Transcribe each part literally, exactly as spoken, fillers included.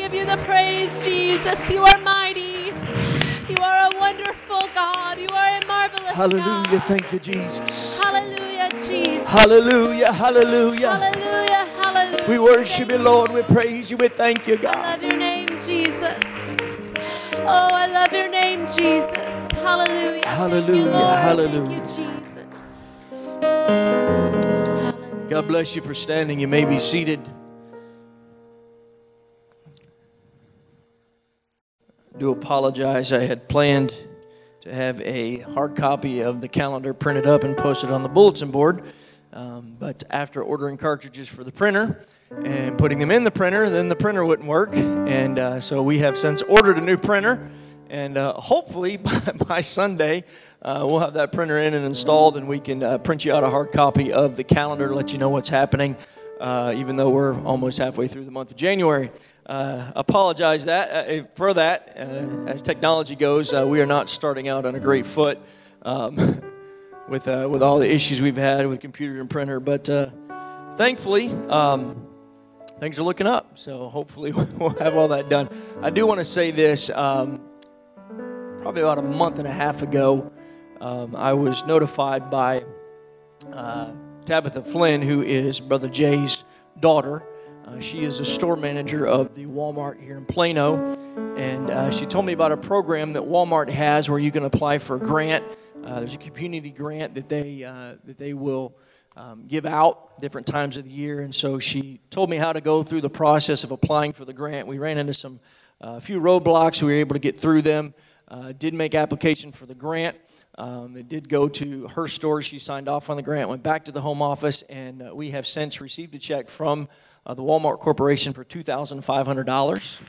give you the praise, Jesus. You are mighty. You are a wonderful God. You are a marvelous Hallelujah. God. Thank you, Jesus. Hallelujah, Jesus. Hallelujah. Hallelujah. Hallelujah, hallelujah. We worship Thank you, Lord. We praise you. We thank you, I God. love your name, Jesus. Oh, I love your name, Jesus. Hallelujah. Hallelujah, Thank you, Lord. hallelujah. Thank you, Jesus. Hallelujah. God bless you for standing. You may be seated. I do apologize. I had planned to have a hard copy of the calendar printed up and posted on the bulletin board. Um, but after ordering cartridges for the printer and putting them in the printer, then the printer wouldn't work. And uh, so we have since ordered a new printer. And uh, hopefully by, by Sunday, uh, we'll have that printer in and installed, and we can uh, print you out a hard copy of the calendar to let you know what's happening, uh, even though we're almost halfway through the month of January. Uh, apologize that uh, for that. Uh, as technology goes, uh, we are not starting out on a great foot um, with uh, with all the issues we've had with computer and printer. But uh, thankfully, um, things are looking up. So hopefully we'll have all that done. I do want to say this. Um, probably about a month and a half ago, um, I was notified by uh, Tabitha Flynn, who is Brother Jay's daughter. Uh, she is a store manager of the Walmart here in Plano, and uh, she told me about a program that Walmart has where you can apply for a grant. Uh, there's a community grant that they uh, that they will um, give out different times of the year, and so she told me how to go through the process of applying for the grant. We ran into some a uh, few roadblocks. We were able to get through them. Uh, did make application for the grant. Um, it did go to her store. She signed off on the grant, went back to the home office, and uh, we have since received a check from uh, the Walmart Corporation for two thousand five hundred dollars.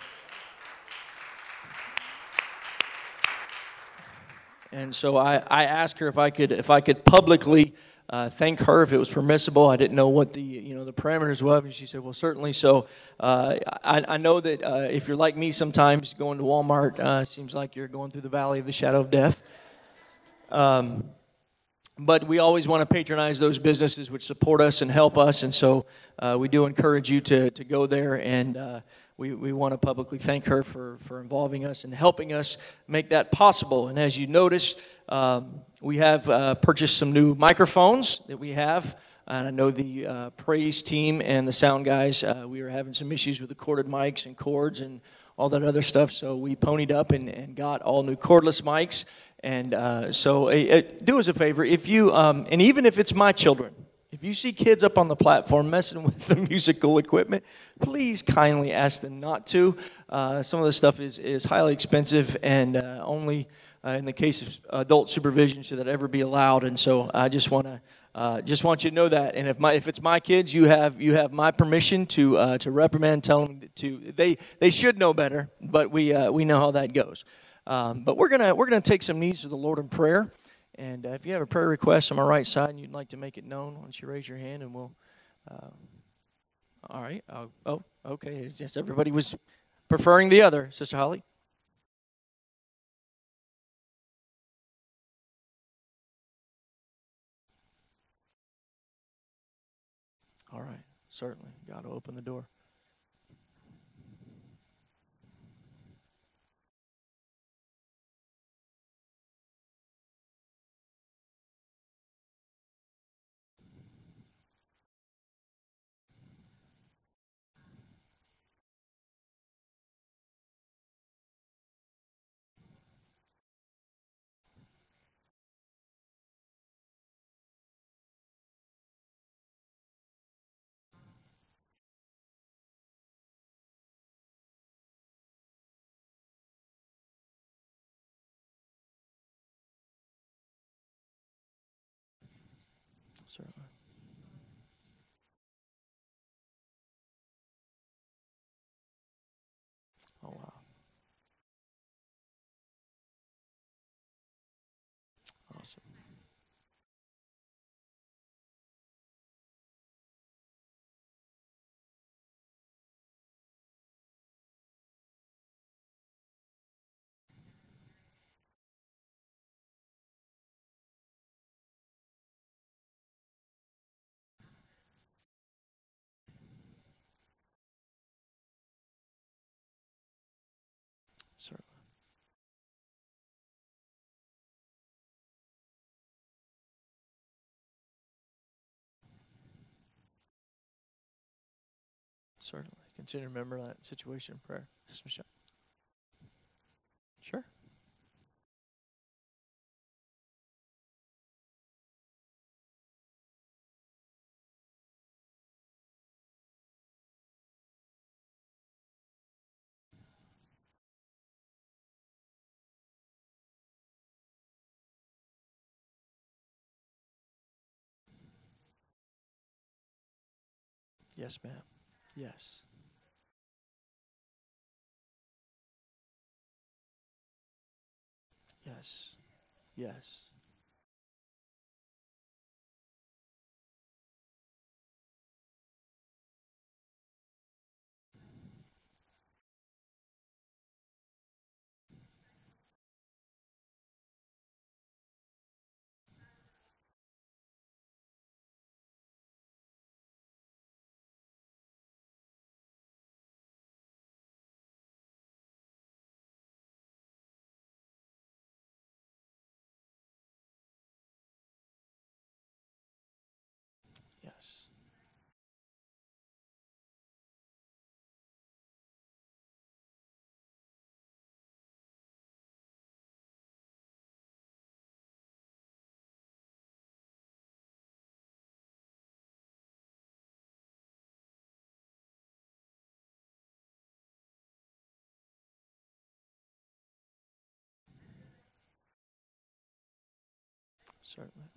And so I, I asked her if I could if I could publicly uh, thank her if it was permissible. I didn't know what the you know the parameters were, and she said, "Well, certainly." So uh, I, I know that uh, if you're like me, sometimes going to Walmart uh, seems like you're going through the valley of the shadow of death. Um, but we always want to patronize those businesses which support us and help us, and so uh, we do encourage you to to go there, and uh, we we want to publicly thank her for for involving us and helping us make that possible. And as you notice, um, we have uh, purchased some new microphones that we have. And I know the uh, praise team and the sound guys, uh, we were having some issues with the corded mics and cords and all that other stuff. So we ponied up and, and got all new cordless mics. And uh, so uh, uh, do us a favor, if you, um, and even if it's my children, if you see kids up on the platform messing with the musical equipment, please kindly ask them not to. Uh, some of the stuff is, is highly expensive, and uh, only uh, in the case of adult supervision should that ever be allowed. And so I just want to uh, just want you to know that. And if my if it's my kids, you have you have my permission to uh, to reprimand, tell them to they they should know better, but we uh, we know how that goes. Um, but we're gonna we're gonna take some needs to the Lord in prayer. And uh, if you have a prayer request on my right side and you'd like to make it known, why don't you raise your hand and we'll. Uh, all right. I'll, oh, okay. It's just everybody was preferring the other. Sister Holly. All right. Certainly. God will open the door. Certainly. Oh, wow. Awesome. Certainly. Continue to remember that situation in prayer. Yes, Michelle. Sure. Yes, ma'am. Yes. Yes. Yes. Yes. Certainly.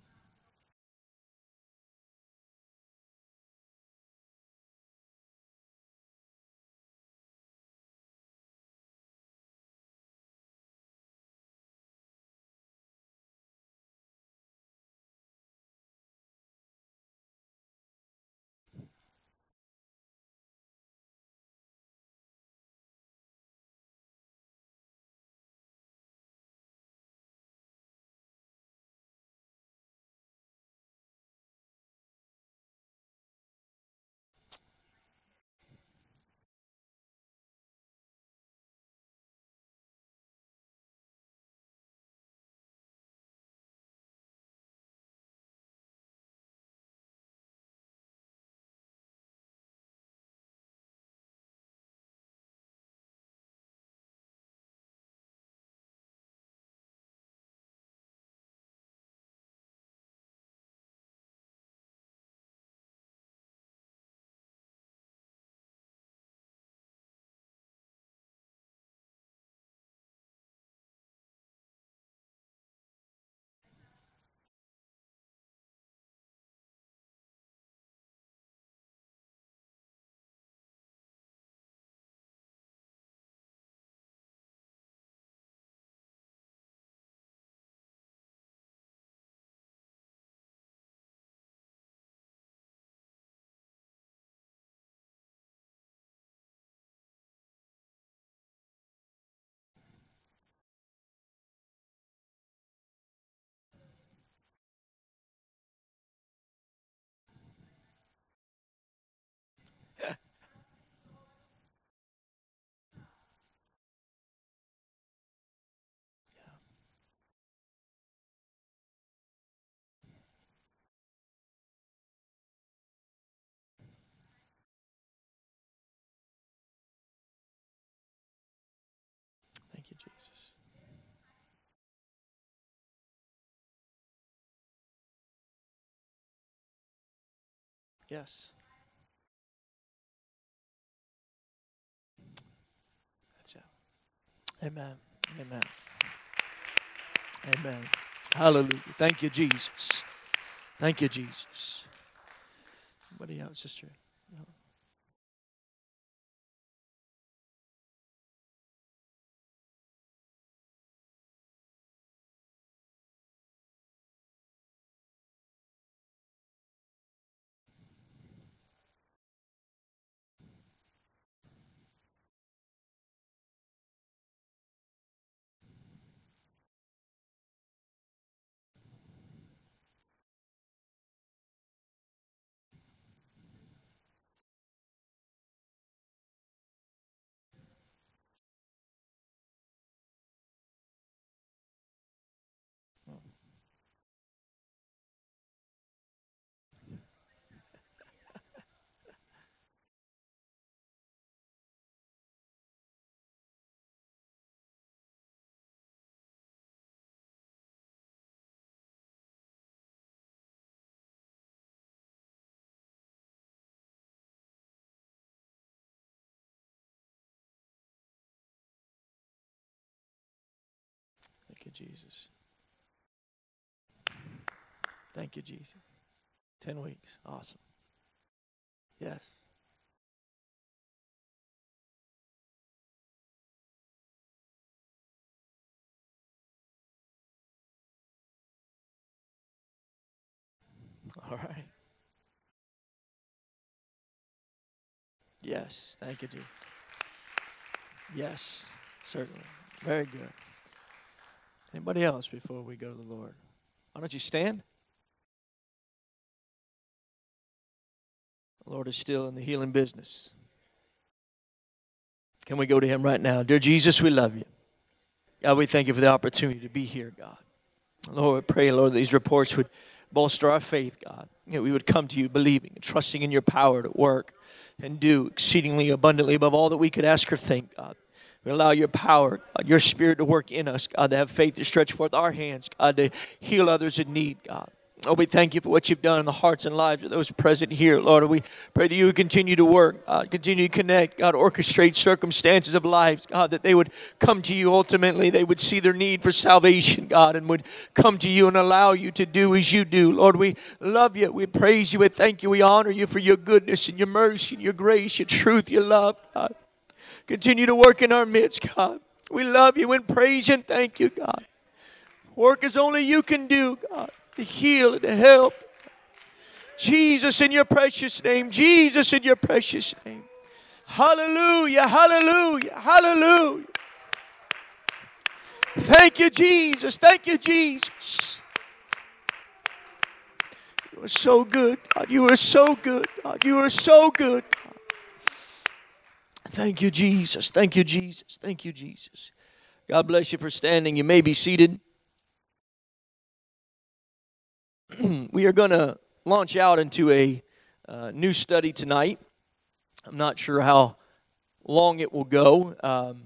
Thank you, Jesus. Yes. That's it. Amen. Amen. Amen. Hallelujah. Thank you, Jesus. Thank you, Jesus. Somebody else, sister. No. Jesus. Thank you, Jesus. Ten weeks. Awesome. Yes. All right. Yes. Thank you, Jesus. Yes, certainly. Very good. Anybody else before we go to the Lord? Why don't you stand? The Lord is still in the healing business. Can we go to him right now? Dear Jesus, we love you. God, we thank you for the opportunity to be here, God. Lord, we pray, Lord, these reports would bolster our faith, God. You know, we would come to you believing and trusting in your power to work and do exceedingly abundantly above all that we could ask or think, God. We allow your power, God, your spirit to work in us, God, to have faith to stretch forth our hands, God, to heal others in need, God. Lord, we thank you for what you've done in the hearts and lives of those present here. Lord, we pray that you would continue to work, God, continue to connect, God, orchestrate circumstances of lives, God, that they would come to you ultimately. They would see their need for salvation, God, and would come to you and allow you to do as you do. Lord, we love you. We praise you. We thank you. We honor you for your goodness and your mercy and your grace, your truth, your love, God. Continue to work in our midst, God. We love you and praise you and thank you, God. Work as only you can do, God. To heal and to help. Jesus, in your precious name. Jesus, in your precious name. Hallelujah, hallelujah, hallelujah. Thank you, Jesus. Thank you, Jesus. You are so good, God. You are so good, God. You are so good, God. Thank you, Jesus. Thank you, Jesus. Thank you, Jesus. God bless you for standing. You may be seated. We are going to launch out into a uh, new study tonight. I'm not sure how long it will go. Um,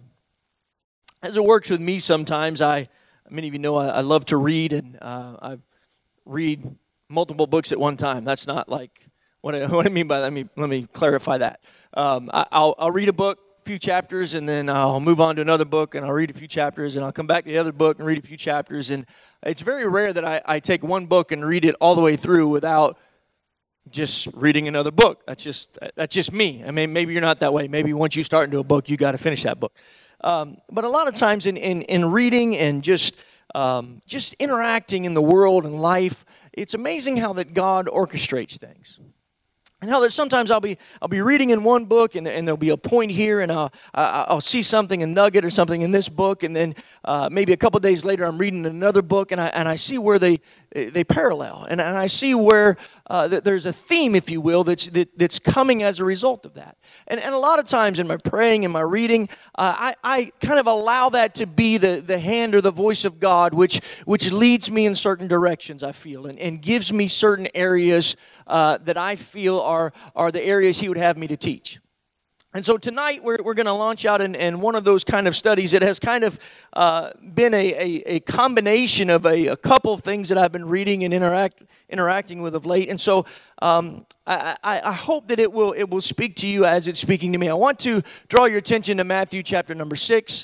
as it works with me sometimes, I many of you know I, I love to read, and uh, I read multiple books at one time. That's not like what I, what I mean by that. Let me, let me clarify that. Um, I, I'll, I'll read a book, a few chapters, and then I'll move on to another book, and I'll read a few chapters, and I'll come back to the other book and read a few chapters. And it's very rare that I, I take one book and read it all the way through without just reading another book. That's just that's just me. I mean, maybe you're not that way. Maybe once you start into a book, you got to finish that book. Um, but a lot of times in, in, in reading and just um, just interacting in the world and life, it's amazing how that God orchestrates things. And how that sometimes I'll be I'll be reading in one book, and, and there'll be a point here, and I'll I'll see something, a nugget or something in this book, and then uh, maybe a couple days later I'm reading another book, and I and I see where they they parallel, and, and I see where uh, that there's a theme, if you will, that's that, that's coming as a result of that. And and a lot of times in my praying and my reading, uh, I I kind of allow that to be the the hand or the voice of God, which which leads me in certain directions, I feel, and, and gives me certain areas uh, that I feel are are the areas He would have me to teach. And so tonight we're we're going to launch out in, in one of those kind of studies. It has kind of uh, been a, a, a combination of a, a couple of things that I've been reading and interact interacting with of late. And so um, I, I, I hope that it will it will speak to you as it's speaking to me. I want to draw your attention to Matthew chapter number six.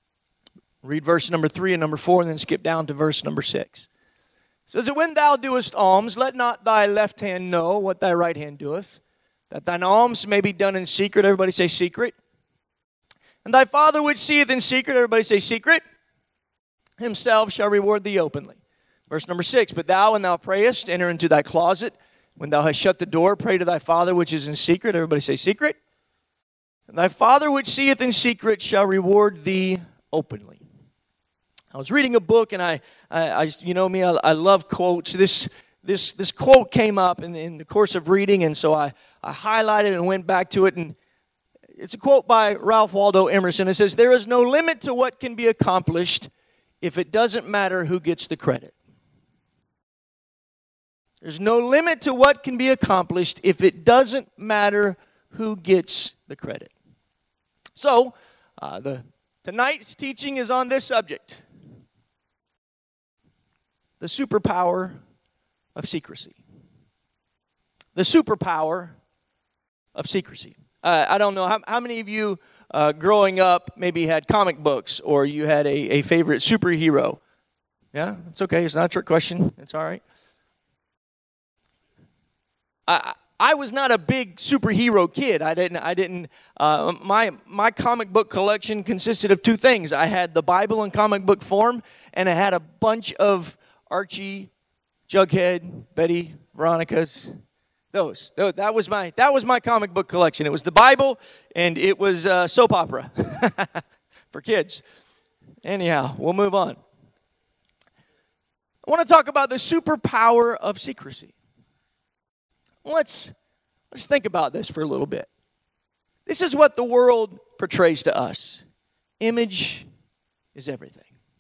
Read verse number three and number four, and then skip down to verse number six. It says that when thou doest alms, let not thy left hand know what thy right hand doeth, that thine alms may be done in secret. Everybody say secret. And thy Father which seeth in secret, everybody say secret, himself shall reward thee openly. Verse number six, but thou when thou prayest, enter into thy closet. When thou hast shut the door, pray to thy Father which is in secret. Everybody say secret. And thy Father which seeth in secret shall reward thee openly. I was reading a book, and I, I, I you know me, I, I love quotes. This This this quote came up in, in the course of reading, and so I, I highlighted and went back to it. And it's a quote by Ralph Waldo Emerson. It says, there is no limit to what can be accomplished if it doesn't matter who gets the credit. There's no limit to what can be accomplished if it doesn't matter who gets the credit. So, uh, the tonight's teaching is on this subject. The superpower of secrecy. The superpower of secrecy. Uh, I don't know, how, how many of you uh, growing up maybe had comic books, or you had a, a favorite superhero? Yeah, it's okay. It's not a trick question. It's all right. I I was not a big superhero kid. I didn't. I didn't. Uh, my my comic book collection consisted of two things. I had the Bible in comic book form, and I had a bunch of Archie, Jughead, Betty, Veronica's. Those. That was my that was my comic book collection. It was the Bible, and it was uh, soap opera for kids. Anyhow, we'll move on. I want to talk about the superpower of secrecy. Let's, let's think about this for a little bit. This is what the world portrays to us. Image is everything.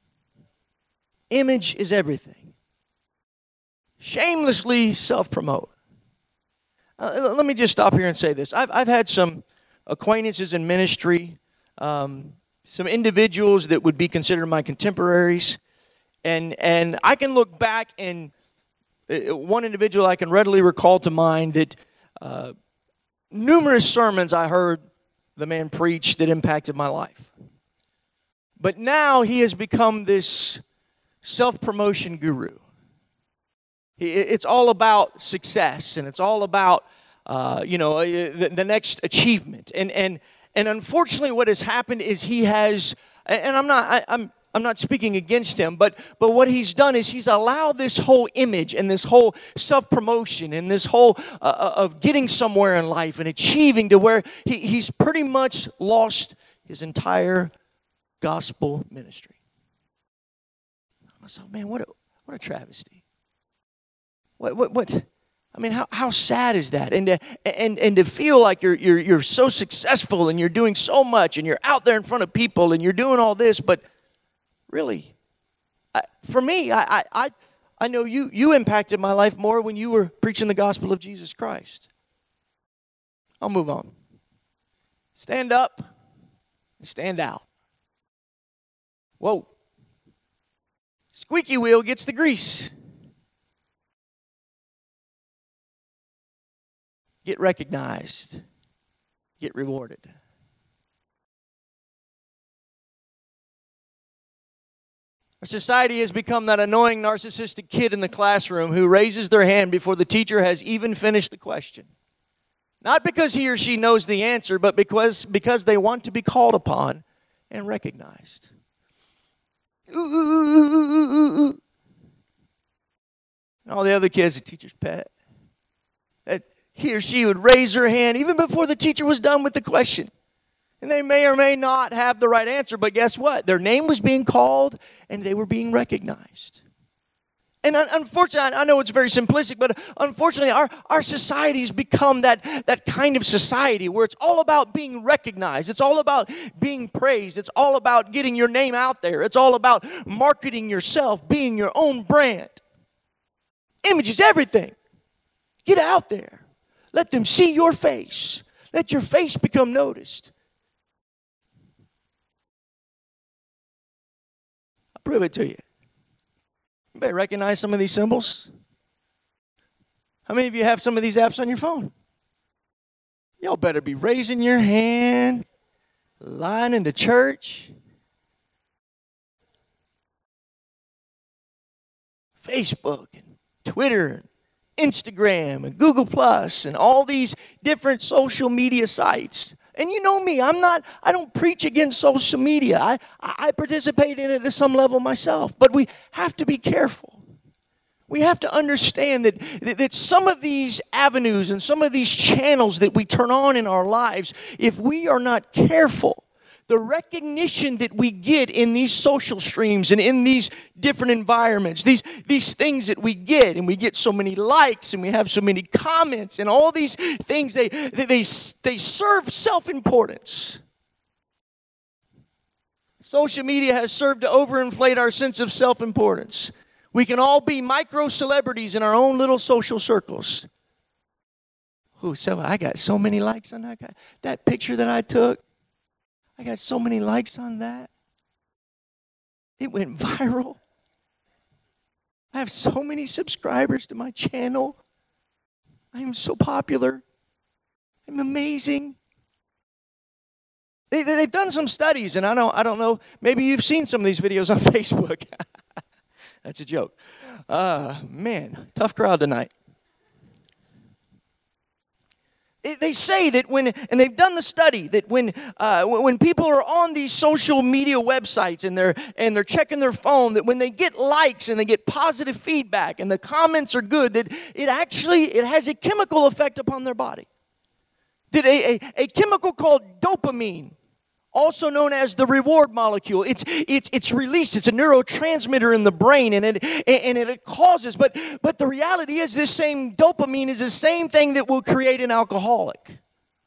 Image is everything. Shamelessly self-promote. Uh, let me just stop here and say this. I've, I've had some acquaintances in ministry, um, some individuals that would be considered my contemporaries, and and I can look back and uh, one individual I can readily recall to mind that uh, numerous sermons I heard the man preach that impacted my life. But now he has become this self-promotion guru. It's all about success, and it's all about, uh, you know, the, the next achievement. And and and unfortunately, what has happened is he has, and I'm not, I, I'm I'm not speaking against him, but but what he's done is he's allowed this whole image and this whole self-promotion and this whole uh, of getting somewhere in life and achieving to where he, he's pretty much lost his entire gospel ministry. I thought, man, what a what a travesty. What, what, what, I mean, how, how sad is that? And to, and, and to feel like you're, you're, you're so successful and you're doing so much and you're out there in front of people and you're doing all this, but really, I, for me, I, I, I know you, you impacted my life more when you were preaching the gospel of Jesus Christ. I'll move on. Stand up and stand out. Whoa. Squeaky wheel gets the grease. Get recognized. Get rewarded. Our society has become that annoying narcissistic kid in the classroom who raises their hand before the teacher has even finished the question. Not because he or she knows the answer, but because, because they want to be called upon and recognized. Ooh, ooh, ooh, ooh, ooh, ooh. And all the other kids, the teacher's pet. That he or she would raise her hand even before the teacher was done with the question. And they may or may not have the right answer, but guess what? Their name was being called and they were being recognized. And unfortunately, I know it's very simplistic, but unfortunately, our, our society's become that, that kind of society where it's all about being recognized. It's all about being praised. It's all about getting your name out there. It's all about marketing yourself, being your own brand. Image is everything. Get out there. Let them see your face. Let your face become noticed. I'll prove it to you. Anybody recognize some of these symbols? How many of you have some of these apps on your phone? Y'all better be raising your hand, lining to church. Facebook and Twitter, Instagram and Google Plus and all these different social media sites. And you know me, I'm not, I don't preach against social media. I, I participate in it at some level myself. But we have to be careful. We have to understand that, that, that some of these avenues and some of these channels that we turn on in our lives, if we are not careful, the recognition that we get in these social streams and in these different environments, these, these things that we get, and we get so many likes and we have so many comments and all these things, they, they, they, they serve self-importance. Social media has served to overinflate our sense of self-importance. We can all be micro-celebrities in our own little social circles. Oh, so I got so many likes on that guy. That picture that I took, I got so many likes on that. It went viral. I have so many subscribers to my channel. I am so popular. I'm amazing. They, they, they've done some studies, and I don't, I don't know, maybe you've seen some of these videos on Facebook. That's a joke. Uh, man, tough crowd tonight. They say that when, and they've done the study, that when uh, when people are on these social media websites and they're and they're checking their phone, that when they get likes and they get positive feedback and the comments are good, that it actually it has a chemical effect upon their body. That a, a, a chemical called dopamine, also known as the reward molecule, it's it's it's released. It's a neurotransmitter in the brain, and it and it causes. But but the reality is, this same dopamine is the same thing that will create an alcoholic.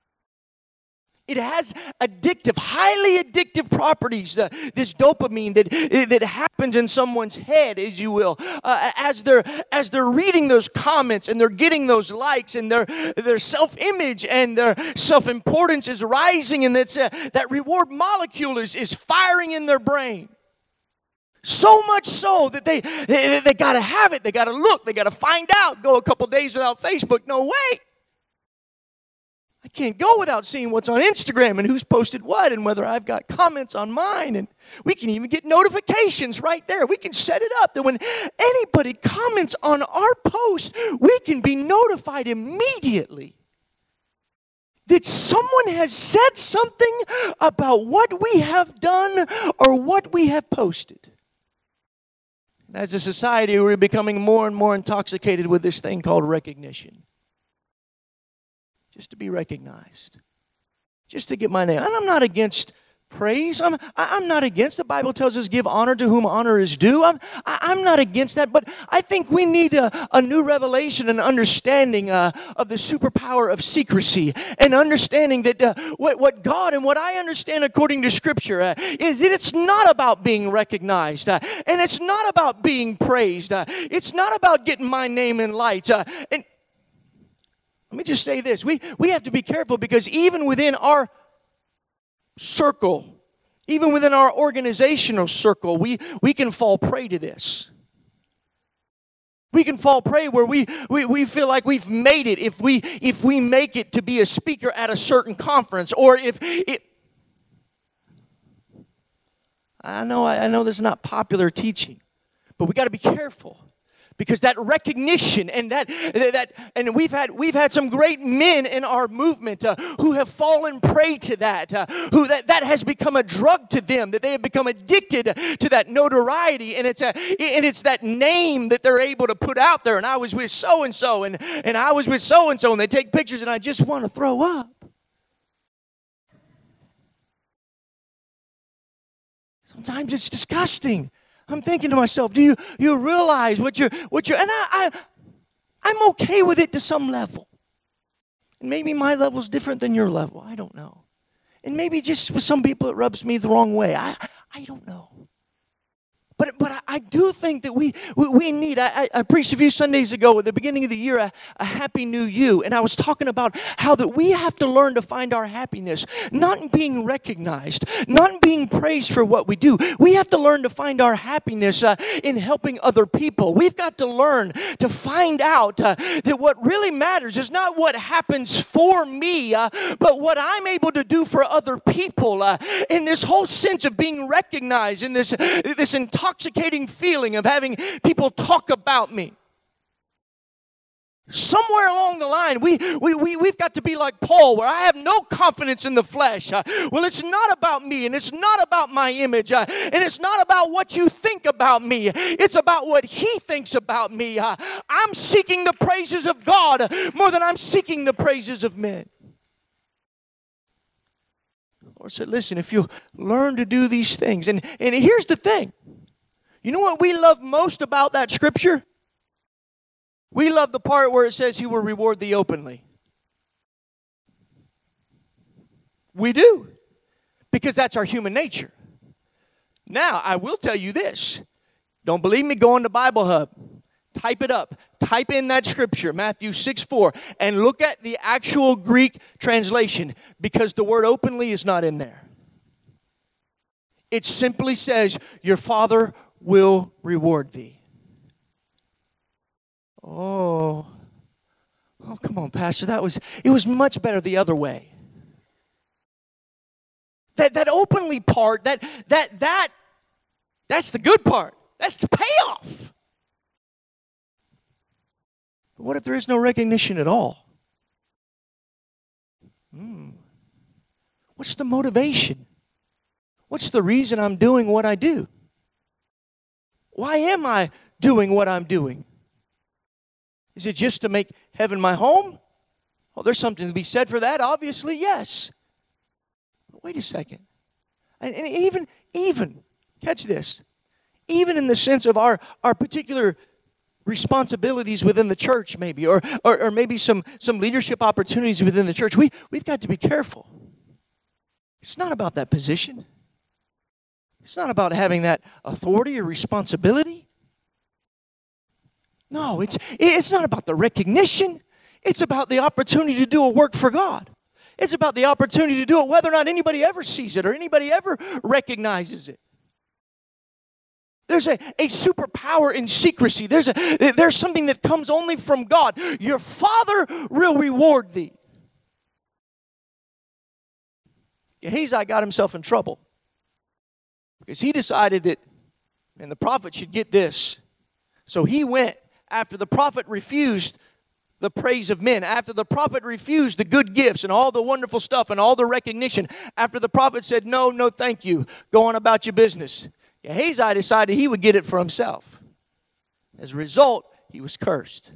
It has addictive, highly addictive properties. Uh, this dopamine that that happens in someone's head, as you will, uh, as they're as they're reading those comments and they're getting those likes, and their their self-image and their self-importance is rising, and that's uh, that reward molecule is is firing in their brain. So much so that they they, they got to have it. They got to look. They got to find out. Go a couple days without Facebook. No way. I can't go without seeing what's on Instagram and who's posted what and whether I've got comments on mine. And we can even get notifications right there. We can set it up that when anybody comments on our post, we can be notified immediately that someone has said something about what we have done or what we have posted. And as a society, we're becoming more and more intoxicated with this thing called recognition. Just to be recognized. Just to get my name. And I'm not against praise. I'm, I'm not against. The Bible tells us give honor to whom honor is due. I'm, I'm not against that. But I think we need a, a new revelation and understanding uh, of the superpower of secrecy. And understanding that uh, what, what God and what I understand according to Scripture uh, is that it's not about being recognized. Uh, and it's not about being praised. Uh, it's not about getting my name in lights. Uh, and Let me just say this. We, we have to be careful, because even within our circle, even within our organizational circle, we, we can fall prey to this. We can fall prey where we, we, we feel like we've made it if we if we make it to be a speaker at a certain conference, or if it. I know I know this is not popular teaching, but we got to be careful. Because that recognition and that that and we've had we've had some great men in our movement uh, who have fallen prey to that, uh, who that, that has become a drug to them, that they have become addicted to that notoriety, and it's a and it's that name that they're able to put out there. And I was with so and so, and and I was with so and so, and they take pictures, and I just want to throw up. Sometimes it's disgusting. I'm thinking to myself, do you you realize what you're what you're and I, I I'm okay with it to some level. And maybe my level's different than your level. I don't know. And maybe just with some people it rubs me the wrong way. I I don't know. But but I, I do think that we we, we need, I, I preached a few Sundays ago at the beginning of the year, a, a happy new you. And I was talking about how that we have to learn to find our happiness, not in being recognized, not in being praised for what we do. We have to learn to find our happiness uh, in helping other people. We've got to learn to find out uh, that what really matters is not what happens for me, uh, but what I'm able to do for other people. Uh, in this whole sense of being recognized, in this, this entire intoxicating feeling of having people talk about me. Somewhere along the line, we, we, we, we've got to be like Paul, where I have no confidence in the flesh. Uh, well, it's not about me, and it's not about my image, uh, and it's not about what you think about me. It's about what he thinks about me. Uh, I'm seeking the praises of God more than I'm seeking the praises of men. The Lord said, listen, if you learn to do these things, and, and here's the thing. You know what we love most about that scripture? We love the part where it says he will reward thee openly. We do. Because that's our human nature. Now, I will tell you this. Don't believe me? Go on to Bible Hub. Type it up. Type in that scripture, Matthew six four, and look at the actual Greek translation, because the word openly is not in there. It simply says, your Father will reward thee. Oh, oh, come on, Pastor. That was, it was much better the other way. That that openly part, that that that that's the good part. That's the payoff. But what if there is no recognition at all? Hmm. What's the motivation? What's the reason I'm doing what I do? Why am I doing what I'm doing? Is it just to make heaven my home? Well, there's something to be said for that, obviously, yes. But wait a second. And, and even, even, catch this, even in the sense of our, our particular responsibilities within the church maybe, or, or, or maybe some, some leadership opportunities within the church, we, we've got to be careful. It's not about that position. It's not about having that authority or responsibility. No, it's, it's not about the recognition. It's about the opportunity to do a work for God. It's about the opportunity to do it whether or not anybody ever sees it or anybody ever recognizes it. There's a, a superpower in secrecy. There's, a, there's something that comes only from God. Your Father will reward thee. Gehazi got himself in trouble because he decided that, man, the prophet should get this. So he went after the prophet refused the praise of men, after the prophet refused the good gifts and all the wonderful stuff and all the recognition, after the prophet said, no, no, thank you, go on about your business. Gehazi decided he would get it for himself. As a result, he was cursed.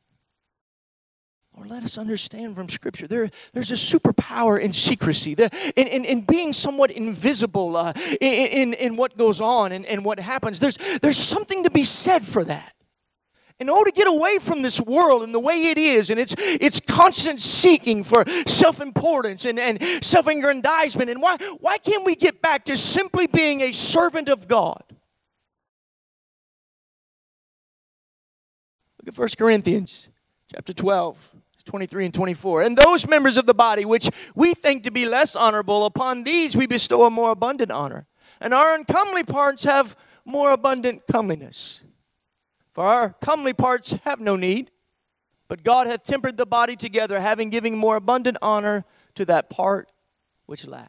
Or let us understand from Scripture, there, there's a superpower in secrecy, there, in, in, in being somewhat invisible uh, in, in, in what goes on and, and what happens. There's, there's something to be said for that. In order to get away from this world and the way it is and its, its constant seeking for self-importance and, and self-aggrandizement, and why, why can't we get back to simply being a servant of God? Look at First Corinthians chapter twelve. twenty-three and twenty-four. And those members of the body which we think to be less honorable, upon these we bestow a more abundant honor. And our uncomely parts have more abundant comeliness. For our comely parts have no need, but God hath tempered the body together, having given more abundant honor to that part which lacked.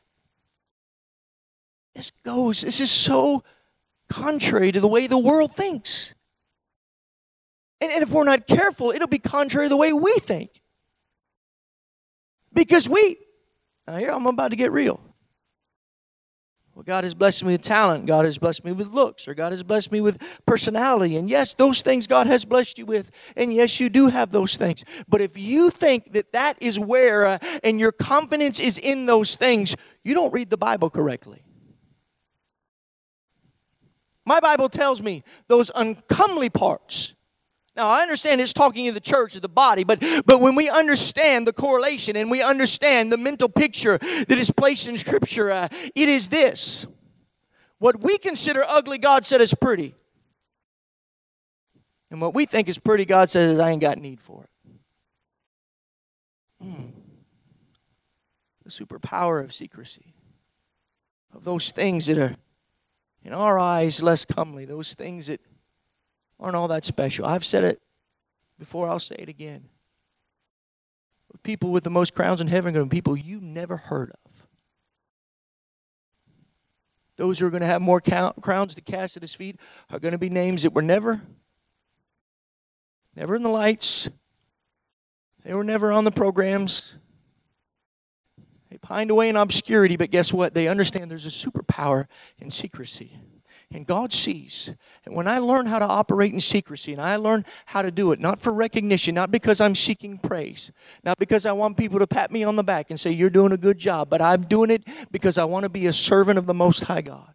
This goes, this is so contrary to the way the world thinks. And, and if we're not careful, it'll be contrary to the way we think. Because we, now here I'm about to get real. Well, God has blessed me with talent. God has blessed me with looks. Or God has blessed me with personality. And yes, those things God has blessed you with. And yes, you do have those things. But if you think that that is where, uh, and your confidence is in those things, you don't read the Bible correctly. My Bible tells me those uncomely parts. Now, I understand it's talking to the church, of the body, but, but when we understand the correlation and we understand the mental picture that is placed in Scripture, uh, it is this. What we consider ugly, God said is pretty. And what we think is pretty, God says, I ain't got need for it. Hmm. The superpower of secrecy. Of those things that are, in our eyes, less comely. Those things that aren't all that special. I've said it before, I'll say it again. People with the most crowns in heaven are going to be people you never heard of. Those who are going to have more crowns to cast at His feet are going to be names that were never, never in the lights. They were never on the programs. They pined away in obscurity, but guess what? They understand there's a superpower in secrecy. And God sees. And when I learn how to operate in secrecy, and I learn how to do it, not for recognition, not because I'm seeking praise, not because I want people to pat me on the back and say, you're doing a good job, but I'm doing it because I want to be a servant of the Most High God.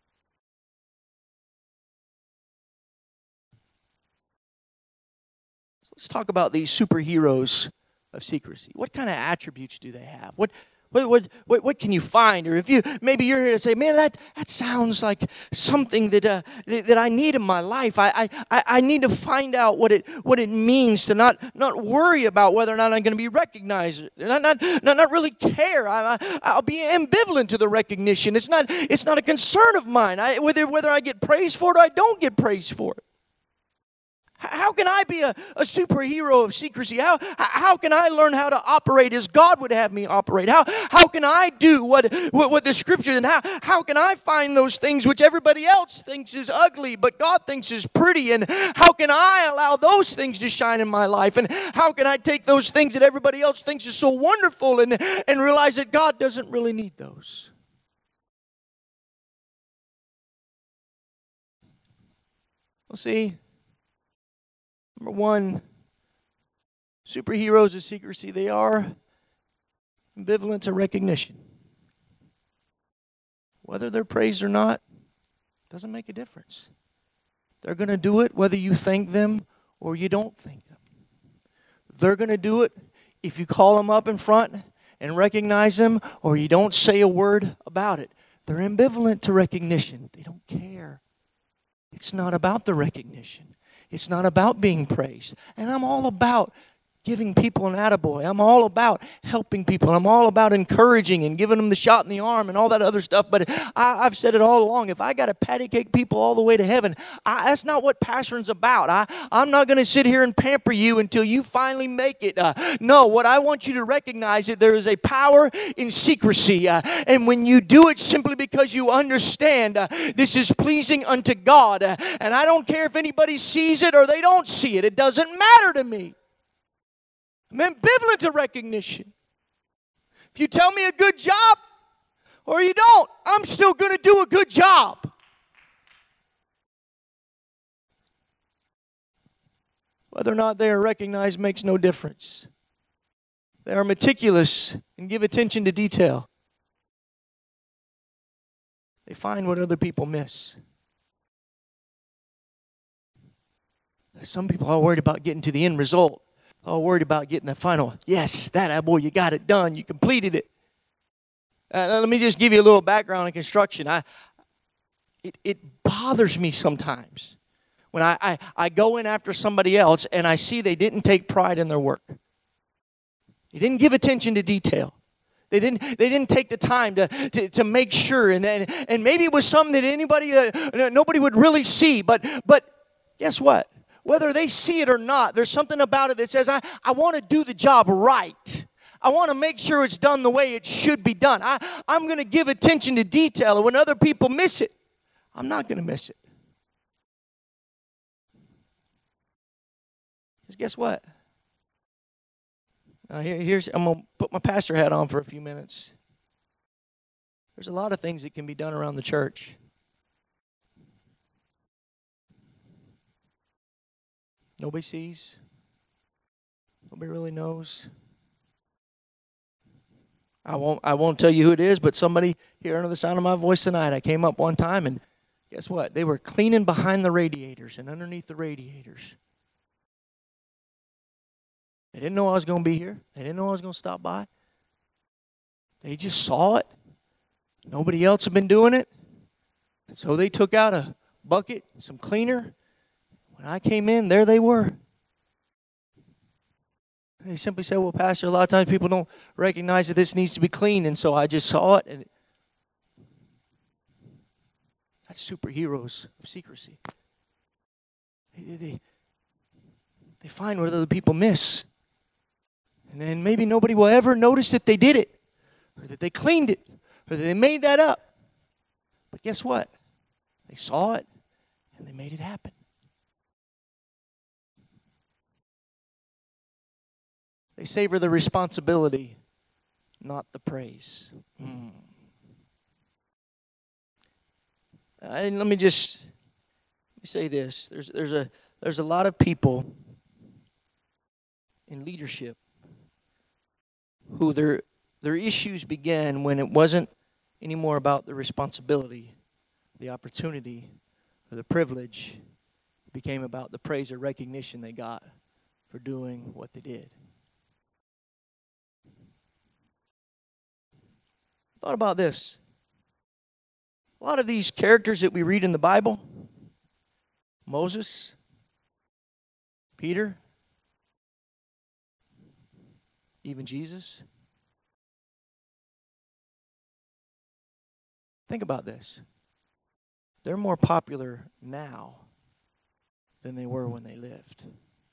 So let's talk about these superheroes of secrecy. What kind of attributes do they have? What What, what, what, what can you find? Or if you, maybe you're here to say, man, that, that sounds like something that, uh, that, that I need in my life. I, I, I need to find out what it, what it means to not, not worry about whether or not I'm going to be recognized. Not, not, not, not really care. I, I, I'll be ambivalent to the recognition. It's not, it's not a concern of mine. I, whether, whether I get praised for it or I don't get praised for it. How can I be a, a superhero of secrecy? How, how can I learn how to operate as God would have me operate? How, how can I do what, what, what the Scripture, and how, how can I find those things which everybody else thinks is ugly, but God thinks is pretty? And how can I allow those things to shine in my life? And how can I take those things that everybody else thinks is so wonderful and, and realize that God doesn't really need those? Well, see, number one, superheroes of secrecy, they are ambivalent to recognition. Whether they're praised or not, doesn't make a difference. They're going to do it whether you thank them or you don't thank them. They're going to do it if you call them up in front and recognize them or you don't say a word about it. They're ambivalent to recognition. They don't care. It's not about the recognition. It's not about being praised. And I'm all about giving people an attaboy. I'm all about helping people. I'm all about encouraging and giving them the shot in the arm and all that other stuff. But I, I've said it all along. If I got to patty cake people all the way to heaven, I, that's not what pastoring's about. I, I'm not going to sit here and pamper you until you finally make it. Uh, no, what I want you to recognize is there is a power in secrecy. Uh, and when you do it simply because you understand uh, this is pleasing unto God. Uh, and I don't care if anybody sees it or they don't see it. It doesn't matter to me. I'm ambivalent to recognition. If you tell me a good job or you don't, I'm still going to do a good job. Whether or not they are recognized makes no difference. They are meticulous and give attention to detail. They find what other people miss. Some people are worried about getting to the end result. Oh, worried about getting the final, yes, that boy, you got it done. You completed it. Uh, let me just give you a little background in construction. I, it, it bothers me sometimes when I, I, I go in after somebody else and I see they didn't take pride in their work. They didn't give attention to detail. They didn't, they didn't take the time to, to, to make sure. And, then, and maybe it was something that anybody, uh, nobody would really see. But, but guess what? Whether they see it or not, there's something about it that says, I, I want to do the job right. I want to make sure it's done the way it should be done. I, I'm going to give attention to detail. And when other people miss it, I'm not going to miss it. Because guess what? Now here, here's I'm going to put my pastor hat on for a few minutes. There's a lot of things that can be done around the church. Nobody sees. Nobody really knows. I won't I won't tell you who it is, but somebody here under the sound of my voice tonight, I came up one time and guess what? They were cleaning behind the radiators and underneath the radiators. They didn't know I was going to be here. They didn't know I was going to stop by. They just saw it. Nobody else had been doing it. So they took out a bucket, some cleaner. When I came in, there they were. They simply said, well, Pastor, a lot of times people don't recognize that this needs to be clean, and so I just saw it. And that's superheroes of secrecy. They, they, they find what other people miss. And then maybe nobody will ever notice that they did it, or that they cleaned it, or that they made that up. But guess what? They saw it, and they made it happen. They savor the responsibility, not the praise. Mm. And let me just let me say this: there's there's a there's a lot of people in leadership who their their issues began when it wasn't anymore about the responsibility, the opportunity, or the privilege. It became about the praise or recognition they got for doing what they did. Thought about this. A lot of these characters that we read in the Bible, Moses, Peter, even Jesus. Think about this. They're more popular now than they were when they lived.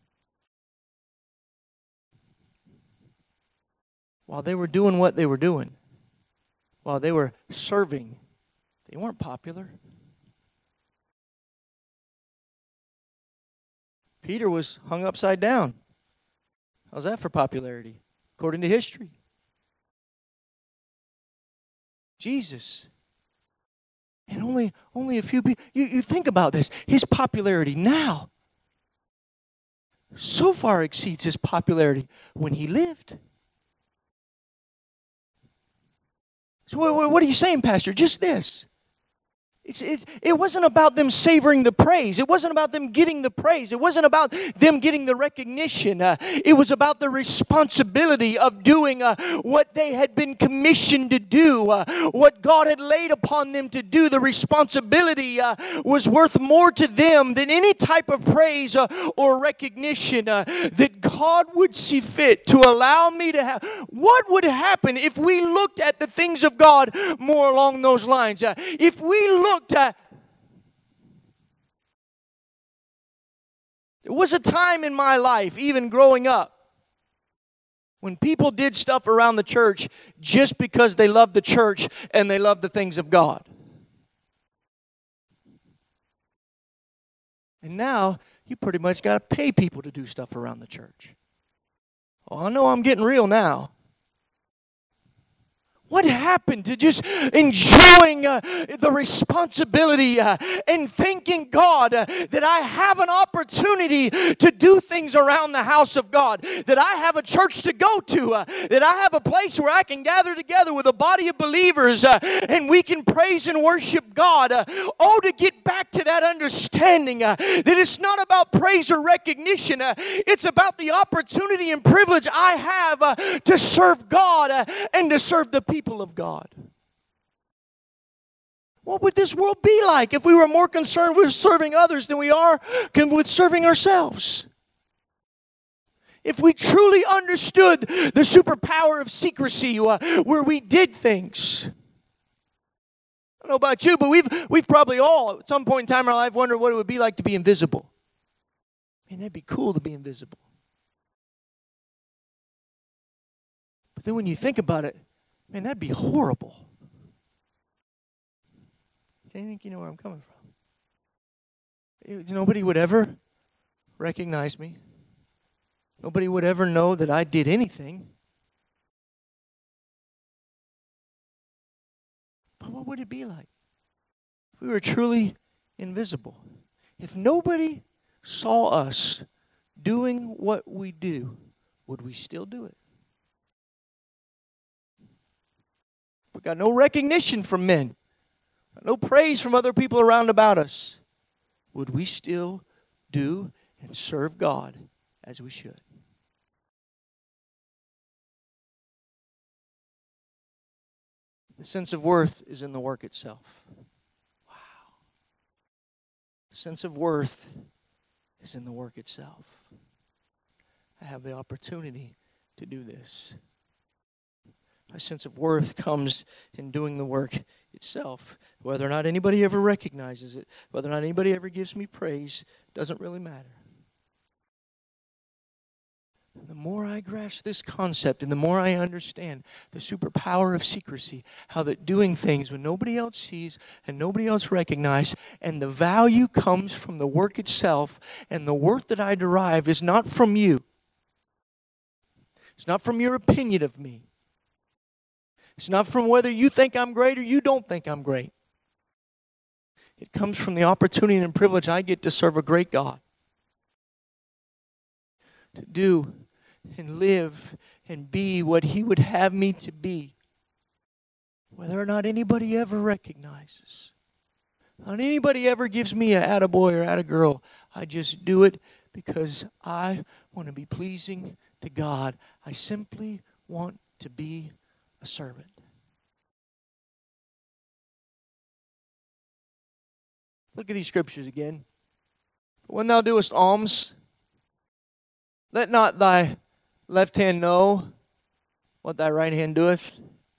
While they were doing what they were doing, while they were serving, they weren't popular. Peter was hung upside down. How's that for popularity? According to history. Jesus. And only, only a few people. You, you think about this. His popularity now so far exceeds his popularity when he lived. So what, what are you saying, Pastor? Just this. It's, it, it wasn't about them savoring the praise. It wasn't about them getting the praise. It wasn't about them getting the recognition. Uh, it was about the responsibility of doing uh, what they had been commissioned to do, uh, what God had laid upon them to do. The responsibility uh, was worth more to them than any type of praise uh, or recognition uh, that God would see fit to allow me to have. What would happen if we looked at the things of God more along those lines? Uh, if we looked at, there was a time in my life, even growing up, when people did stuff around the church just because they loved the church and they loved the things of God. And now, you pretty much got to pay people to do stuff around the church. Oh, I know I'm getting real now. What happened to just enjoying uh, the responsibility uh, and thanking God uh, that I have an opportunity to do things around the house of God, that I have a church to go to, uh, that I have a place where I can gather together with a body of believers uh, and we can praise and worship God. Uh, oh, to get back to that understanding uh, that it's not about praise or recognition. Uh, it's about the opportunity and privilege I have uh, to serve God uh, and to serve the people of God. What would this world be like if we were more concerned with serving others than we are with serving ourselves? If we truly understood the superpower of secrecy uh, where we did things. I don't know about you, but we've we've probably all at some point in time in our life wondered what it would be like to be invisible. Man, that'd be cool to be invisible. But then when you think about it, man, that'd be horrible. I think you know where I'm coming from. Nobody would ever recognize me. Nobody would ever know that I did anything. But what would it be like if we were truly invisible? If nobody saw us doing what we do, would we still do it? We got no recognition from men, no praise from other people around about us. Would we still do and serve God as we should? The sense of worth is in the work itself. Wow. The sense of worth is in the work itself. I have the opportunity to do this. My sense of worth comes in doing the work itself. Whether or not anybody ever recognizes it, whether or not anybody ever gives me praise, doesn't really matter. And the more I grasp this concept and the more I understand the superpower of secrecy, how that doing things when nobody else sees and nobody else recognizes, and the value comes from the work itself, and the worth that I derive is not from you. It's not from your opinion of me. It's not from whether you think I'm great or you don't think I'm great. It comes from the opportunity and privilege I get to serve a great God. To do and live and be what He would have me to be. Whether or not anybody ever recognizes. Not anybody ever gives me a attaboy or attagirl. I just do it because I want to be pleasing to God. I simply want to be a servant. Look at these scriptures again. When thou doest alms, let not thy left hand know what thy right hand doeth.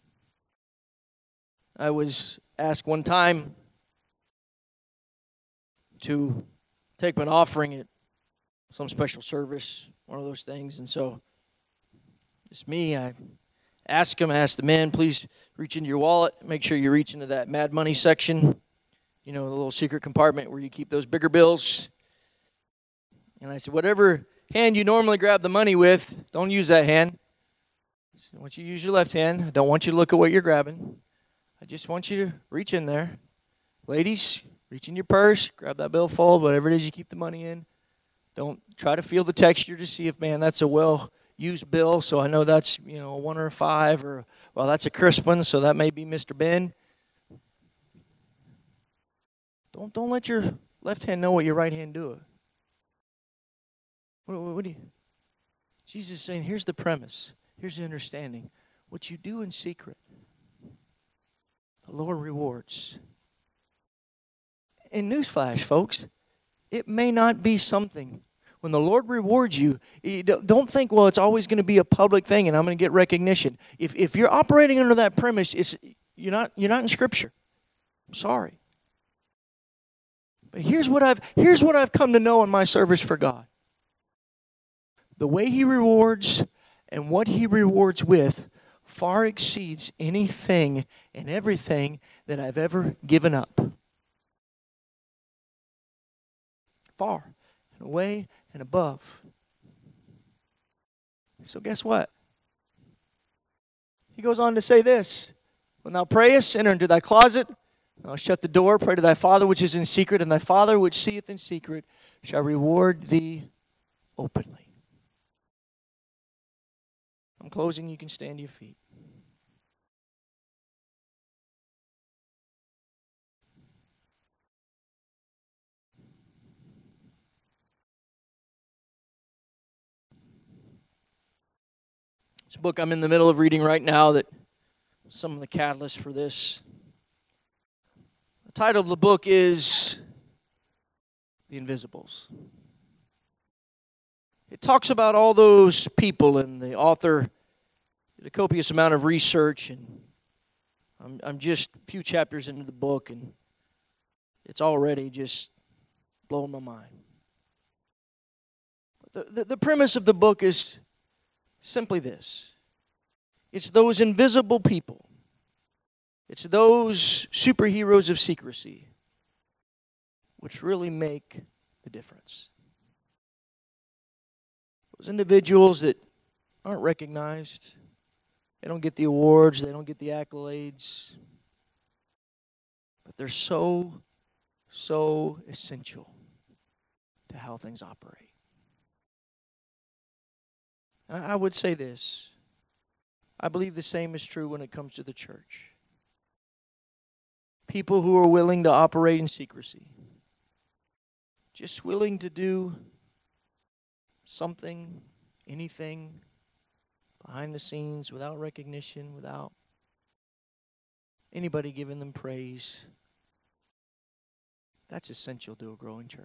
I was asked one time to take an offering at some special service, one of those things. And so it's me. I ask them, I ask the men, please reach into your wallet. Make sure you reach into that Mad Money section. You know, the little secret compartment where you keep those bigger bills. And I said, whatever hand you normally grab the money with, don't use that hand. I want you to use your left hand. I don't want you to look at what you're grabbing. I just want you to reach in there. Ladies, reach in your purse, grab that billfold, whatever it is you keep the money in. Don't try to feel the texture to see if, man, that's a well-used bill, so I know that's, you know, a one or a five, or, well, that's a crisp one, so that may be Mister Ben. Don't, don't let your left hand know what your right hand doing. What, what, what do you... Jesus is saying, here's the premise. Here's the understanding. What you do in secret, the Lord rewards. And newsflash, folks, it may not be something. When the Lord rewards you, you don't think, well, it's always going to be a public thing and I'm going to get recognition. If if you're operating under that premise, it's, you're not you're not in Scripture. I'm sorry. But here's what I've here's what I've come to know in my service for God. The way He rewards and what He rewards with far exceeds anything and everything that I've ever given up. Far and away and above. So guess what? He goes on to say this. When thou prayest, enter into thy closet. Thou shut the door, pray to thy Father which is in secret, and thy Father which seeth in secret shall reward thee openly. I'm closing. You can stand to your feet. This book I'm in the middle of reading right now, that some of the catalysts for this. The title of the book is The Invisibles. It talks about all those people, and the author did a copious amount of research, and I'm, I'm just a few chapters into the book, and it's already just blowing my mind. The, the, the premise of the book is simply this. It's those invisible people. It's those superheroes of secrecy which really make the difference. Those individuals that aren't recognized, they don't get the awards, they don't get the accolades, but they're so, so essential to how things operate. And I would say this. I believe the same is true when it comes to the church. People who are willing to operate in secrecy. Just willing to do something, anything, behind the scenes, without recognition, without anybody giving them praise. That's essential to a growing church.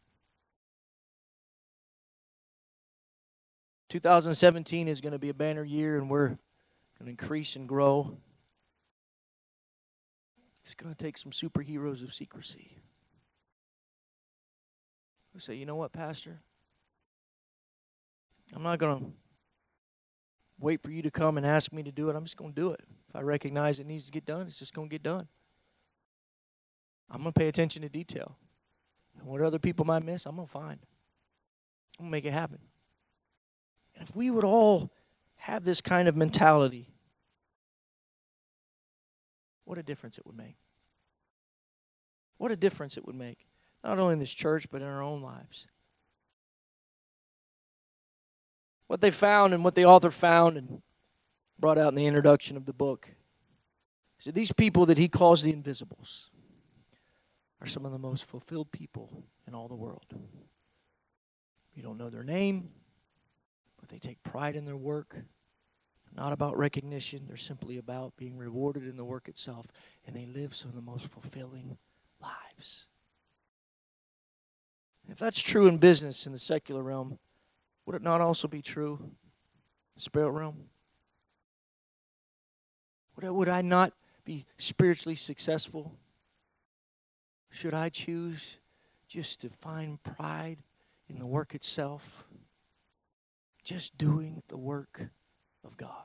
two thousand seventeen is going to be a banner year, and we're going to increase and grow. It's going to take some superheroes of secrecy. We say, you know what, Pastor? I'm not going to wait for you to come and ask me to do it. I'm just going to do it. If I recognize it needs to get done, it's just going to get done. I'm going to pay attention to detail. And what other people might miss, I'm going to find. I'm going to make it happen. And if we would all have this kind of mentality, what a difference it would make. What a difference it would make. Not only in this church, but in our own lives. What they found and what the author found and brought out in the introduction of the book is that these people that he calls the invisibles are some of the most fulfilled people in all the world. You don't know their name, but they take pride in their work. Not about recognition. They're simply about being rewarded in the work itself. And they live some of the most fulfilling lives. If that's true in business in the secular realm, would it not also be true in the spirit realm? Would I, would I not be spiritually successful? Should I choose just to find pride in the work itself. Just doing the work of God.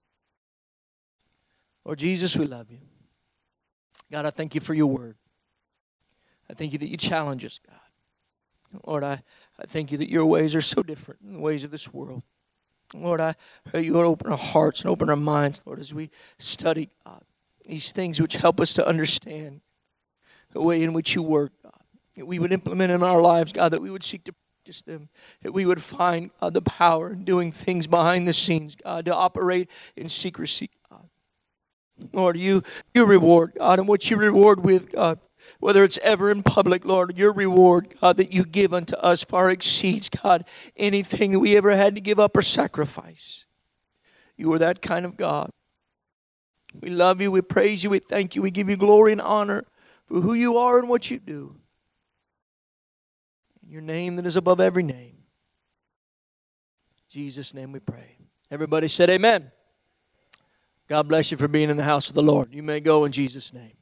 Lord Jesus, we love you. God, I thank you for your word. I thank you that you challenge us, God. Lord, I, I thank you that your ways are so different than the ways of this world. Lord, I pray you would open our hearts and open our minds, Lord, as we study, God, these things which help us to understand the way in which you work, God. That we would implement in our lives, God, that we would seek to practice them, that we would find, God, the power in doing things behind the scenes, God, to operate in secrecy, God. Lord, you, you reward, God, and what you reward with, God, whether it's ever in public, Lord, your reward, God, that you give unto us far exceeds, God, anything that we ever had to give up or sacrifice. You are that kind of God. We love you, we praise you, we thank you, we give you glory and honor for who you are and what you do. In your name that is above every name. In Jesus' name we pray. Everybody said amen. God bless you for being in the house of the Lord. You may go in Jesus' name.